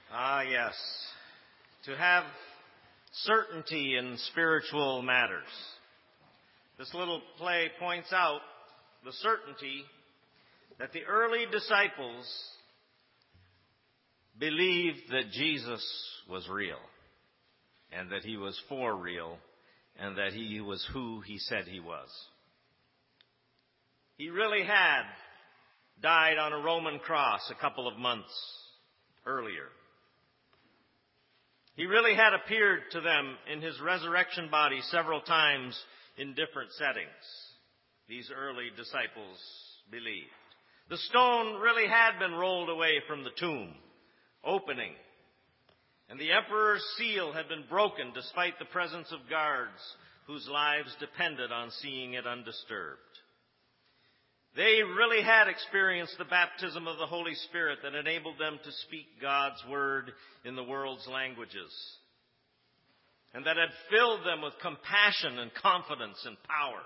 Ah, yes. To have certainty in spiritual matters. This little play points out the certainty that the early disciples believed that Jesus was real, and that he was for real, and that he was who he said he was. He really had died on a Roman cross a couple of months earlier. He really had appeared to them in his resurrection body several times in different settings. These early disciples believed. The stone really had been rolled away from the tomb, opening, and the emperor's seal had been broken despite the presence of guards whose lives depended on seeing it undisturbed. They really had experienced the baptism of the Holy Spirit that enabled them to speak God's word in the world's languages, and that had filled them with compassion and confidence and power.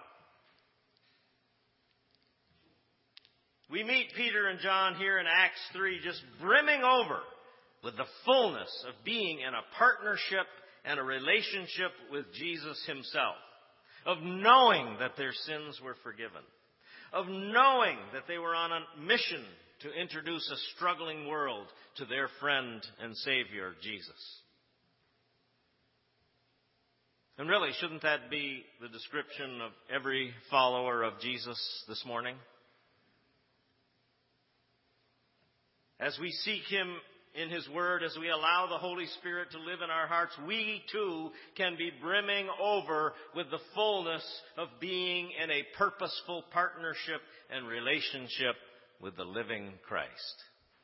We meet Peter and John here in Acts 3 just brimming over with the fullness of being in a partnership and a relationship with Jesus himself, of knowing that their sins were forgiven, of knowing that they were on a mission to introduce a struggling world to their friend and Savior, Jesus. And really, shouldn't that be the description of every follower of Jesus this morning? As we seek him in his word, as we allow the Holy Spirit to live in our hearts, we too can be brimming over with the fullness of being in a purposeful partnership and relationship with the living Christ.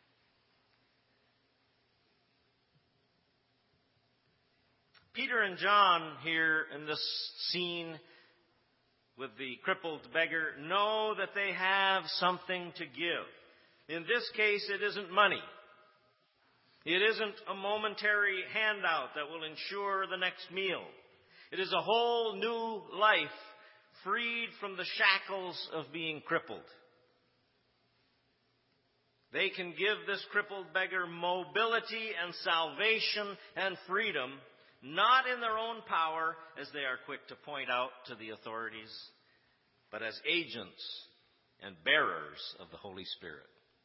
Peter and John here in this scene with the crippled beggar know that they have something to give. In this case, it isn't money. It isn't a momentary handout that will ensure the next meal. It is a whole new life freed from the shackles of being crippled. They can give this crippled beggar mobility and salvation and freedom, not in their own power, as they are quick to point out to the authorities, but as agents and bearers of the Holy Spirit.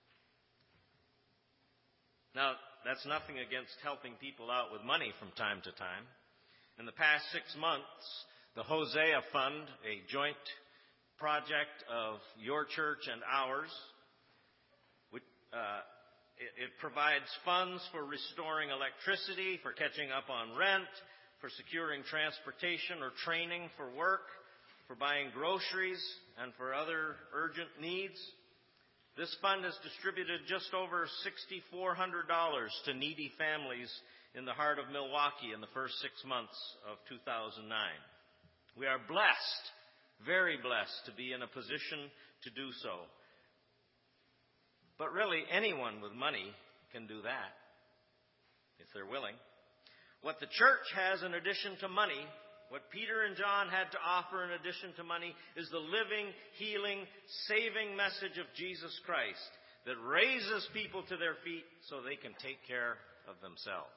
Now, that's nothing against helping people out with money from time to time. In the past 6 months, the Hosea Fund, a joint project of your church and ours, it provides funds for restoring electricity, for catching up on rent, for securing transportation or training for work, for buying groceries, and for other urgent needs. This fund has distributed just over $6,400 to needy families in the heart of Milwaukee in the first 6 months of 2009. We are blessed, very blessed, to be in a position to do so. But really, anyone with money can do that, if they're willing. What the church has in addition to money, what Peter and John had to offer in addition to money, is the living, healing, saving message of Jesus Christ that raises people to their feet so they can take care of themselves.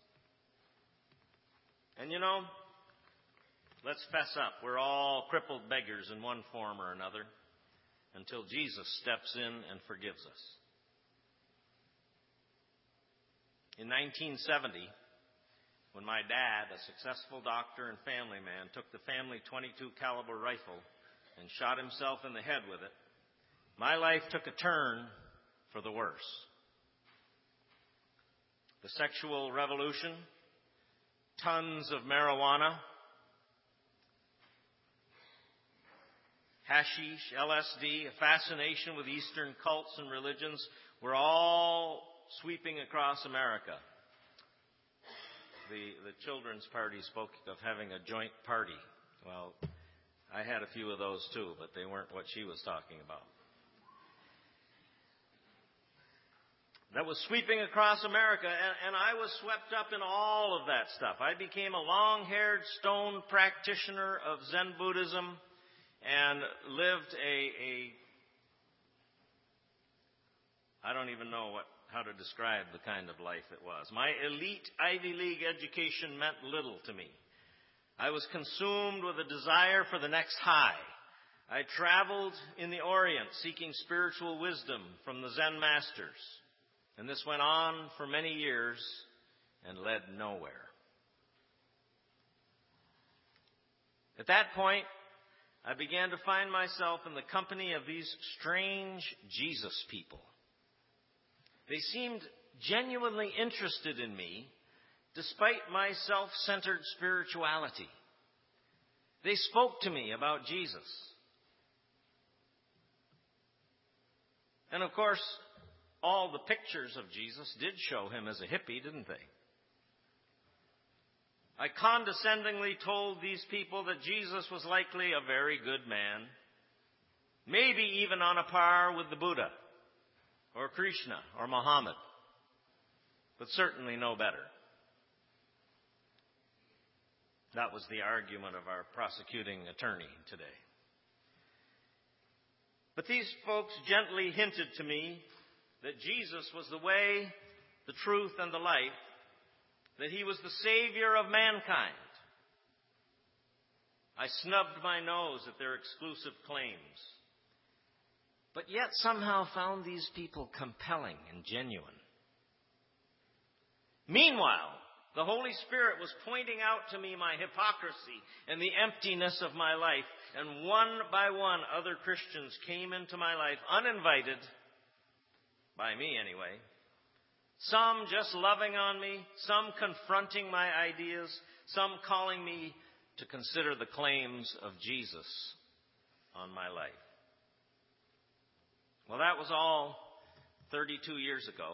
And you know, let's fess up. We're all crippled beggars in one form or another until Jesus steps in and forgives us. In 1970, when my dad, a successful doctor and family man, took the family .22 caliber rifle and shot himself in the head with it, my life took a turn for the worse. The sexual revolution, tons of marijuana, hashish, LSD, a fascination with Eastern cults and religions were all sweeping across America. The children's party spoke of having a joint party. Well, I had a few of those too, but they weren't what she was talking about. That was sweeping across America, and I was swept up in all of that stuff. I became a long-haired stone practitioner of Zen Buddhism and lived a I don't even know how to describe the kind of life it was. My elite Ivy League education meant little to me. I was consumed with a desire for the next high. I traveled in the Orient seeking spiritual wisdom from the Zen masters. And this went on for many years and led nowhere. At that point, I began to find myself in the company of these strange Jesus people. They seemed genuinely interested in me, despite my self-centered spirituality. They spoke to me about Jesus. And of course, all the pictures of Jesus did show him as a hippie, didn't they? I condescendingly told these people that Jesus was likely a very good man, maybe even on a par with the Buddha, or Krishna, or Muhammad, but certainly no better. That was the argument of our prosecuting attorney today. But these folks gently hinted to me that Jesus was the way, the truth, and the life, that he was the Savior of mankind. I snubbed my nose at their exclusive claims, but yet somehow found these people compelling and genuine. Meanwhile, the Holy Spirit was pointing out to me my hypocrisy and the emptiness of my life, and one by one other Christians came into my life uninvited, by me anyway. Some just loving on me, some confronting my ideas, some calling me to consider the claims of Jesus on my life. Well, that was all 32 years ago.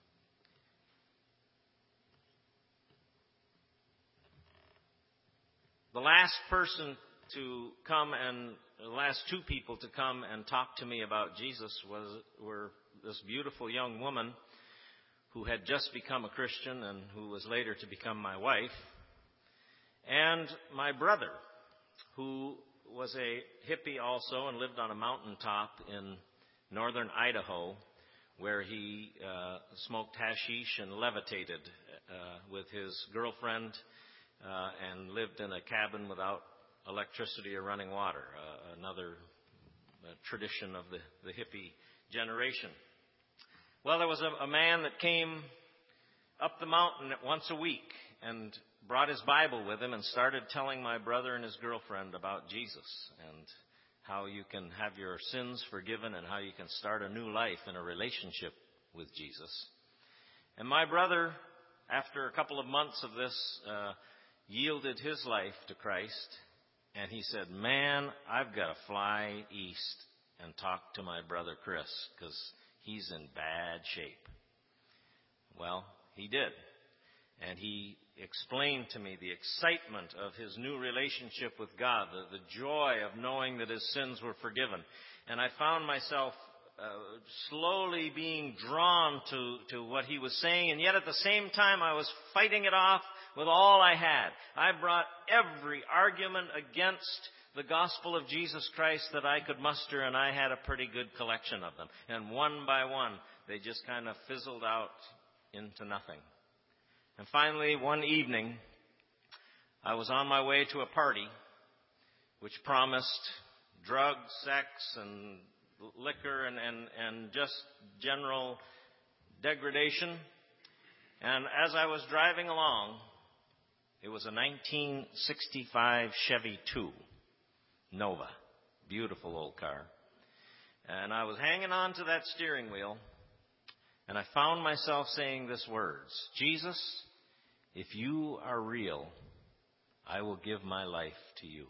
The last person to come and the last two people to come and talk to me about Jesus were this beautiful young woman who had just become a Christian and who was later to become my wife, and my brother, who was a hippie also and lived on a mountaintop in northern Idaho, where he smoked hashish and levitated with his girlfriend and lived in a cabin without electricity or running water, another tradition of the hippie generation. Well, there was a man that came up the mountain once a week and brought his Bible with him and started telling my brother and his girlfriend about Jesus and how you can have your sins forgiven and how you can start a new life in a relationship with Jesus. And my brother, after a couple of months of this, yielded his life to Christ, and he said, "Man, I've got to fly east and talk to my brother Chris, because he's in bad shape." Well, he did. And he explained to me the excitement of his new relationship with God, the joy of knowing that his sins were forgiven. And I found myself slowly being drawn to what he was saying, and yet at the same time I was fighting it off with all I had. I brought every argument against the gospel of Jesus Christ that I could muster, and I had a pretty good collection of them. And one by one, they just kind of fizzled out into nothing. And finally, one evening, I was on my way to a party which promised drugs, sex, and liquor, and just general degradation. And as I was driving along, it was a 1965 Chevy 2 Nova. Beautiful old car. And I was hanging on to that steering wheel, and I found myself saying these words: "Jesus, if you are real, I will give my life to you."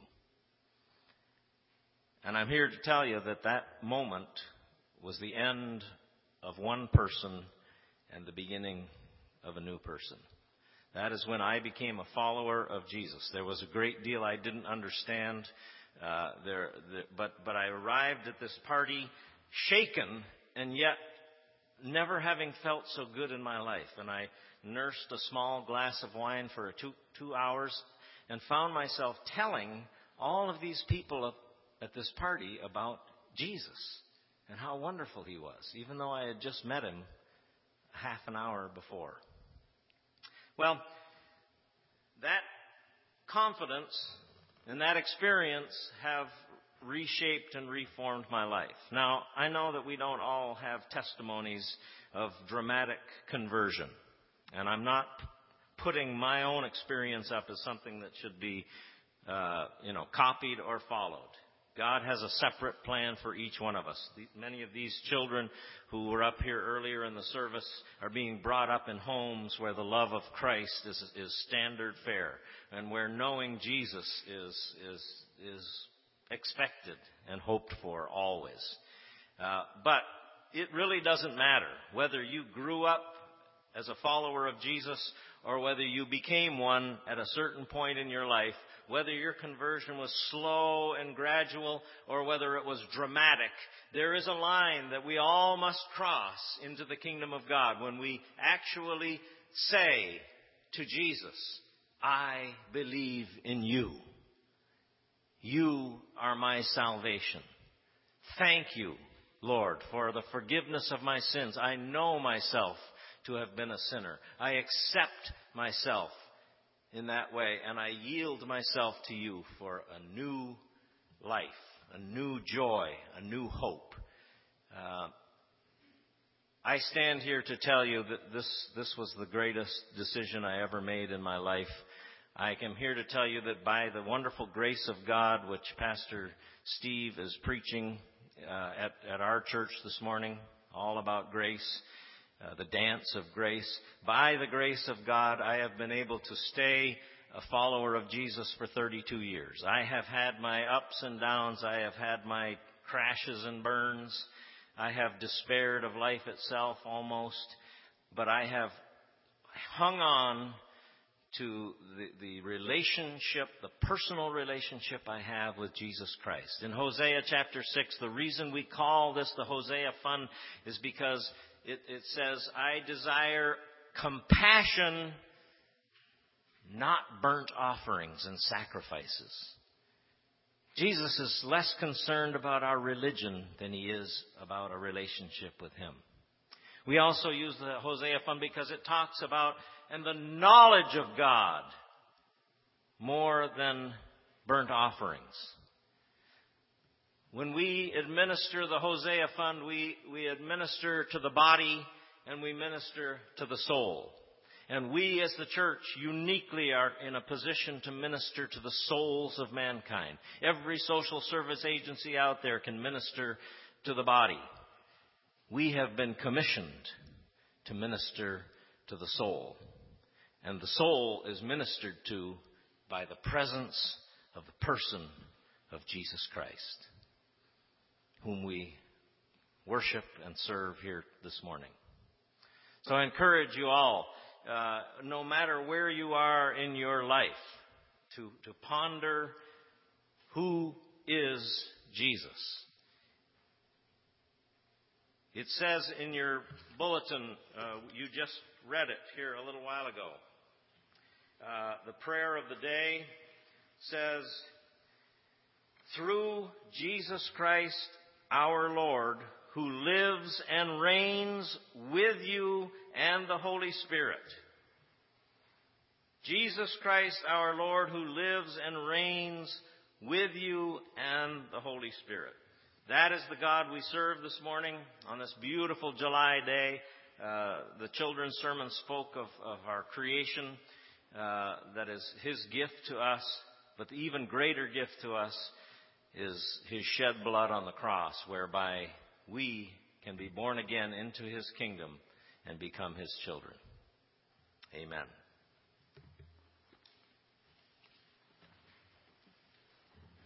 And I'm here to tell you that that moment was the end of one person and the beginning of a new person. That is when I became a follower of Jesus. There was a great deal I didn't understand, but I arrived at this party shaken and yet never having felt so good in my life. And I nursed a small glass of wine for 2 hours and found myself telling all of these people at this party about Jesus. and how wonderful he was, even though I had just met him half an hour before. Well, that confidence and that experience have reshaped and reformed my life. Now, I know that we don't all have testimonies of dramatic conversion, and I'm not putting my own experience up as something that should be, copied or followed. God has a separate plan for each one of us. Many of these children who were up here earlier in the service are being brought up in homes where the love of Christ is standard fare, and where knowing Jesus is expected and hoped for always. But it really doesn't matter whether you grew up as a follower of Jesus or whether you became one at a certain point in your life, whether your conversion was slow and gradual or whether it was dramatic. There is a line that we all must cross into the kingdom of God when we actually say to Jesus, I believe in you. You are my salvation. Thank you, Lord, for the forgiveness of my sins. I know myself to have been a sinner. I accept myself in that way, and I yield myself to you for a new life, a new joy, a new hope. I stand here to tell you that this was the greatest decision I ever made in my life. I am here to tell you that by the wonderful grace of God, which Pastor Steve is preaching at our church this morning, all about grace, the dance of grace. By the grace of God, I have been able to stay a follower of Jesus for 32 years. I have had my ups and downs. I have had my crashes and burns. I have despaired of life itself almost. But I have hung on to the relationship, the personal relationship I have with Jesus Christ. In Hosea chapter 6, the reason we call this the Hosea Fund is because it says, I desire compassion, not burnt offerings and sacrifices. Jesus is less concerned about our religion than he is about a relationship with him. We also use the Hosea Fund because it talks about and the knowledge of God more than burnt offerings. When we administer the Hosea Fund, we administer to the body and we minister to the soul. And we as the church uniquely are in a position to minister to the souls of mankind. Every social service agency out there can minister to the body. We have been commissioned to minister to the soul. And the soul is ministered to by the presence of the person of Jesus Christ, whom we worship and serve here this morning. So I encourage you all, no matter where you are in your life, to ponder who is Jesus. It says in your bulletin, you just read it here a little while ago. The prayer of the day says, through Jesus Christ our Lord, who lives and reigns with you and the Holy Spirit. Jesus Christ our Lord, who lives and reigns with you and the Holy Spirit. That is the God we serve this morning on this beautiful July day. The children's sermon spoke of our creation. That is his gift to us. But the even greater gift to us is his shed blood on the cross, whereby we can be born again into his kingdom and become his children. Amen.